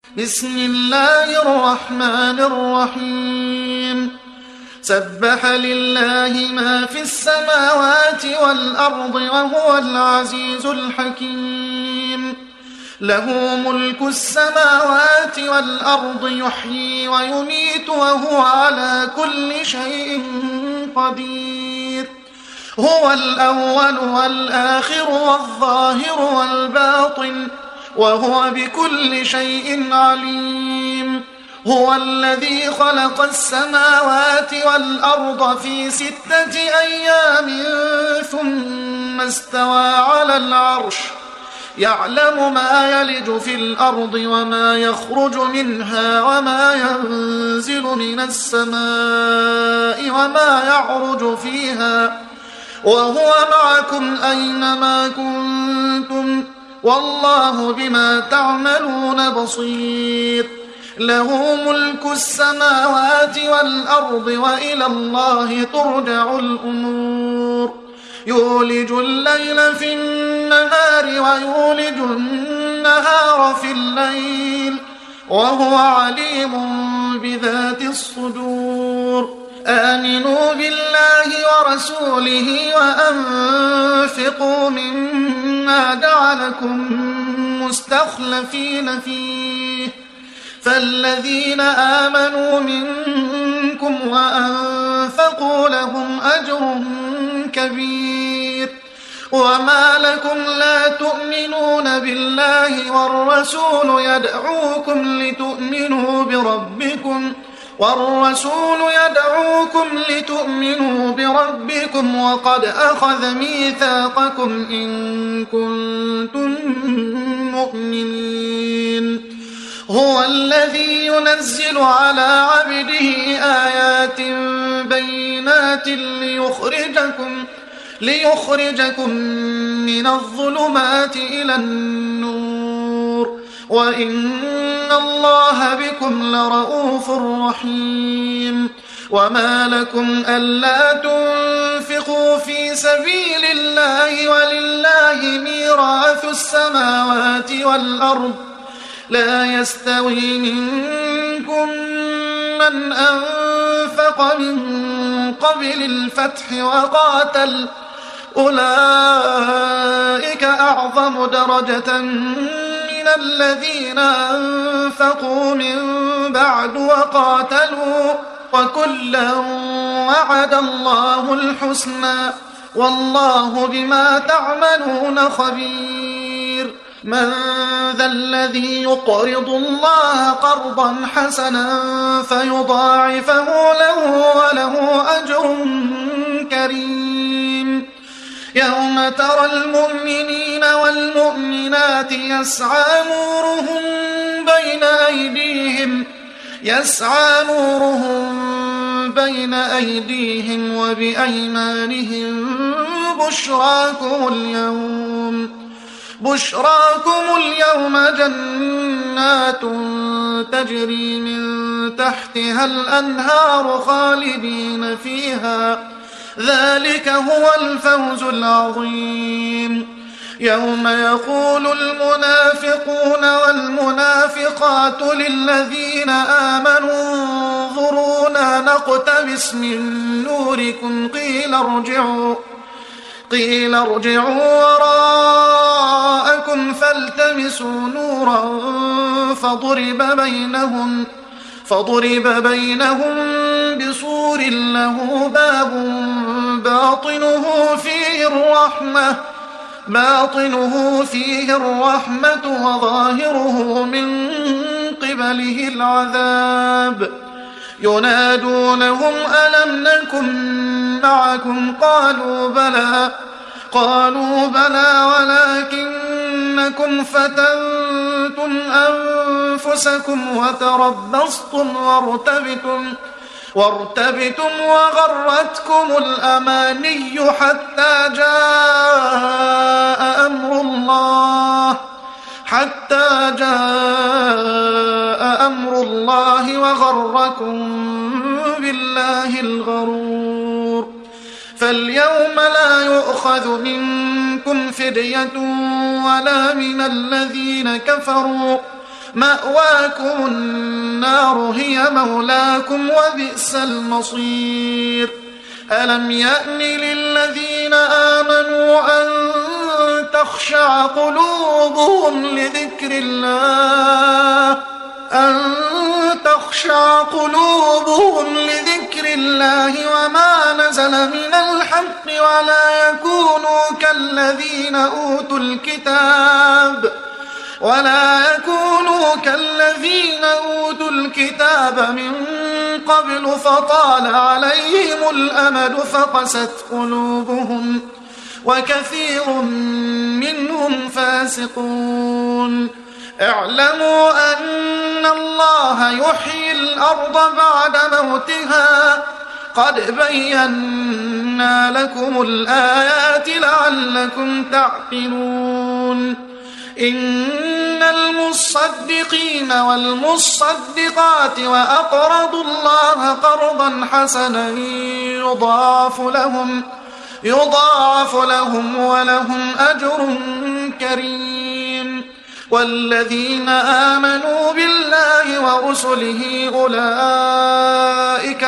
بسم الله الرحمن الرحيم سبح لله ما في السماوات والأرض وهو العزيز الحكيم له ملك السماوات والأرض يحيي ويميت وهو على كل شيء قدير هو الأول والآخر والظاهر والباطن وهو بكل شيء عليم هو الذي خلق السماوات والأرض في 6 أيام ثم استوى على العرش يعلم ما يلج في الأرض وما يخرج منها وما ينزل من السماء وما يعرج فيها وهو معكم أينما كنتم والله بما تعملون بصير له ملك السماوات والأرض وإلى الله ترجع الأمور يولج الليل في النهار ويولج النهار في الليل وهو عليم بذات الصدور آمنوا بالله ورسوله وأنفقوا مما جعلكم مستخلفين فيه فالذين آمنوا منكم وأنفقوا لهم أجر كبير وما لكم لا تؤمنون بالله والرسول يدعوكم لتؤمنوا بربكم وقد أخذ ميثاقكم إن كنتم مؤمنين هو الذي ينزل على عبده آيات بينات ليخرجكم من الظلمات إلى النور وإن الله بكم لرؤوف رحيم وما لكم ألا تنفقوا في سبيل الله ولله ميراث السماوات والأرض لا يستوي منكم من أنفق من قبل الفتح وقاتل أولئك أعظم درجة من الذين أنفقوا من بعد وقاتلوا وكلا وعد الله الحسنى والله بما تعملون خبير من ذا الذي يقرض الله قرضا حسنا فيضاعفه له وله أجر كريم يوم ترى المؤمنين والمؤمنات يسعى نورهم بين أيديهم وبأيمانهم بشراكم اليوم جنات تجري من تحتها الأنهار خالدين فيها ذلك هو الفوز العظيم يوم يقول المنافقون والمنافقات للذين آمنوا انظرونا نقتبس من نوركم قيل ارجعوا وراءكم فالتمسوا نورا فضرب بينهم بسور له باب باطنه فيه الرحمة وظاهره من قبله العذاب ينادونهم ألم نكن معكم قالوا بلى ولكنكم فتنتم أنفسكم وتربصتم وارتبتم وغرتكم الأماني حتى جاء أمر الله وغركم بالله الغرور فاليوم لا يؤخذ منكم فدية ولا من الذين كفروا مأواكم النار هي مولاكم وبئس المصير ألم يأن للذين آمنوا أن تخشع قلوبهم لذكر الله وما نزل من الحق ولا يكونوا كالذين أوتوا الكتاب من قبل فطال عليهم الأمد فقست قلوبهم وكثير منهم فاسقون اعلموا أن الله يحيي الأرض بعد موتها قد بينا لكم الآيات لعلكم تعقلون إن المصدقين والمصدقات وأقرضوا الله قرضا حسنا يضاعف لهم ولهم أجر كريم والذين آمنوا بالله ورسله أولئك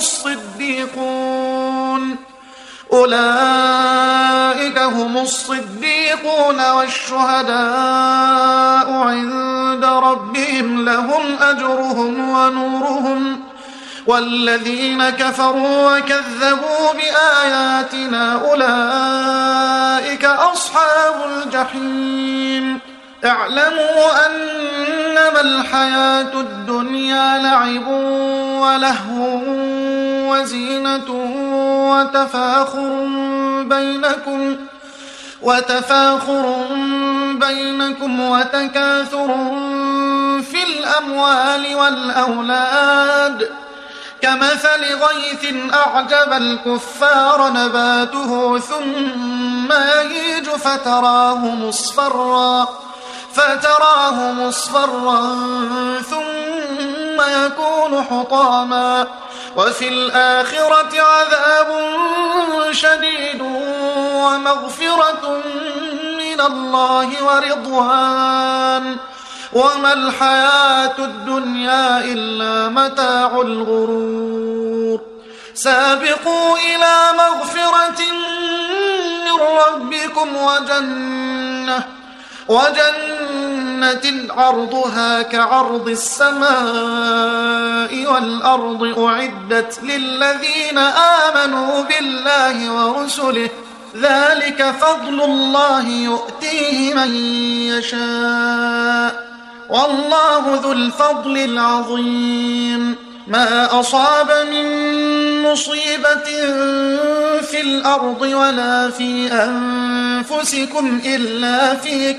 هم الصديقون والشهداء عند ربهم لهم أجرهم ونورهم والذين كفروا وكذبوا بآياتنا أولئك أصحاب الجحيم اعلموا أنما الحياة الدنيا لعب ولهو وزينة وتفاخر بينكم وتكاثر في الأموال والأولاد كمثل غيث أعجب الكفار نباته ثم يهيج فتراه مصفرا ثم يكون حطاما وفي الآخرة عذاب شديد ومغفرة من الله ورضوان وما الحياة الدنيا إلا متاع الغرور سابقوا إلى مغفرة من ربكم وجنة عرضها كعرض السماء والأرض أعدت للذين آمنوا بالله ورسله ذلك فضل الله يؤتيه من يشاء والله ذو الفضل العظيم ما أصاب من مصيبة في الأرض ولا في أنفسكم إلا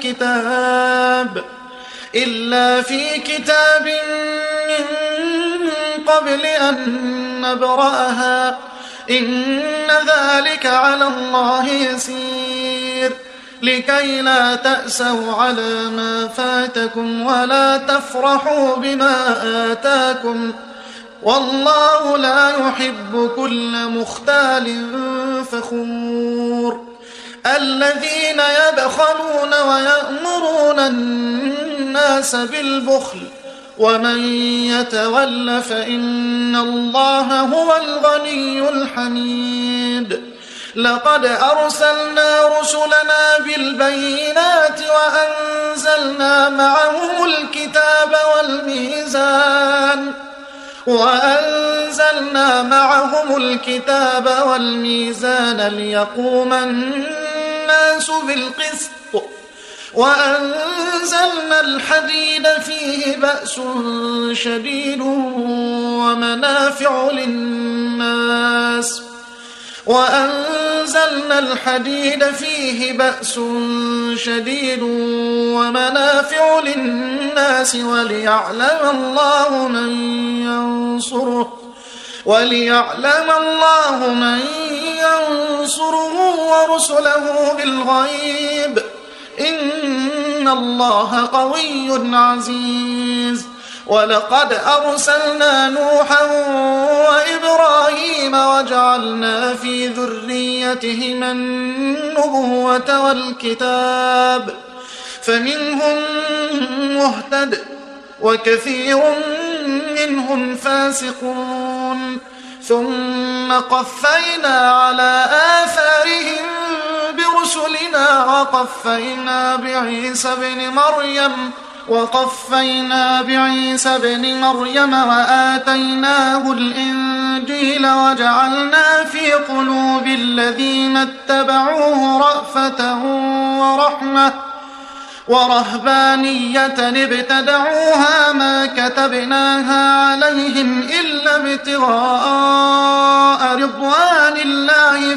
في كتاب من قبل أن نبرأها إن ذلك على الله يسير لكي لا تأسوا على ما فاتكم ولا تفرحوا بما آتاكم والله لا يحب كل مختال فخور الذين يبخلون ويأمرون الناس بالبخل ومن يتول فإن الله هو الغني الحميد لقد أرسلنا رسلنا بالبينات وأنزلنا معهم الكتاب والميزان ليقوم الناس بالقسط وأنزلنا الحديد فيه بأس شديد ومنافع للناس وليعلم الله من ينصره ورسله بالغيب إن الله قوي عزيز ولقد أرسلنا نوحا وإبراهيم وجعلنا في ذريتهما النبوة والكتاب فمنهم مهتد وكثير منهم فاسقون. ثم قفينا على آثارهم برسلنا وقفينا بعيسى بن مريم وآتيناه الإنجيل وجعلنا في قلوب الذين اتبعوه رأفة ورحمة ورهبانية ابتدعوها ما كتبناها عليهم إلا ابتغاء رضوان الله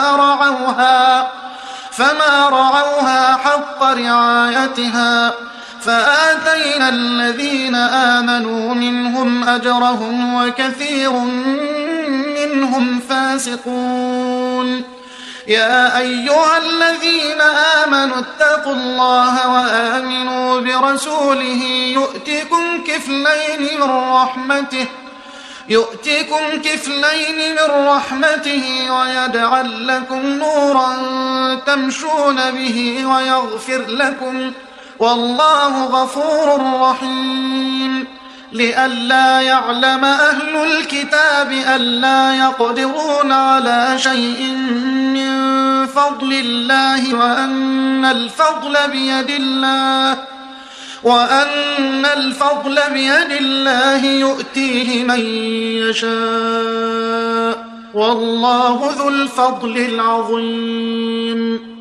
فما رعوها حق رعايتها فآتينا الذين آمنوا منهم أجرهم وكثير منهم فاسقون. يا أيها الذين آمنوا اتقوا الله وآمنوا برسوله يؤتكم كفلين من رحمته ويجعل لكم نورا تمشون به ويغفر لكم والله غفور رحيم. لئلا يعلم أهل الكتاب ألا يقدرون على شيء من فضل الله وأن الفضل بيد الله يؤتيه من يشاء والله ذو الفضل العظيم.